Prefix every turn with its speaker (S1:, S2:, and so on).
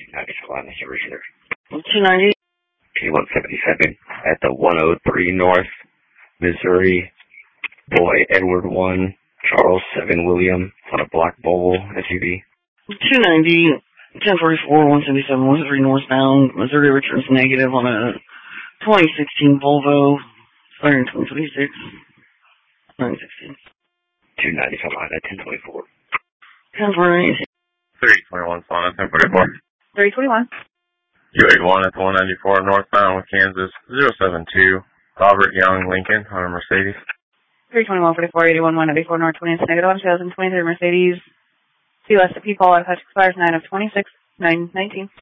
S1: 290 Salina, Originator.
S2: 290.
S1: P177 at the 103 North, Missouri. Boy Edward 1, Charles 7 William on a black Volvo SUV.
S2: 290, 1044, 177, 103 northbound, Missouri returns negative on a 2016 Volvo, firing 2026, 916.
S1: 290 Salina, 1024.
S2: 1048.
S3: 321 Salina, 1044.
S4: 321.
S3: U81 at the 194 northbound with Kansas, 072, Robert Young Lincoln on a Mercedes.
S4: 321, 44, 81, 194 North 20, negative on 2023 Mercedes. C less to P Paul, expires 9 of 26, 919.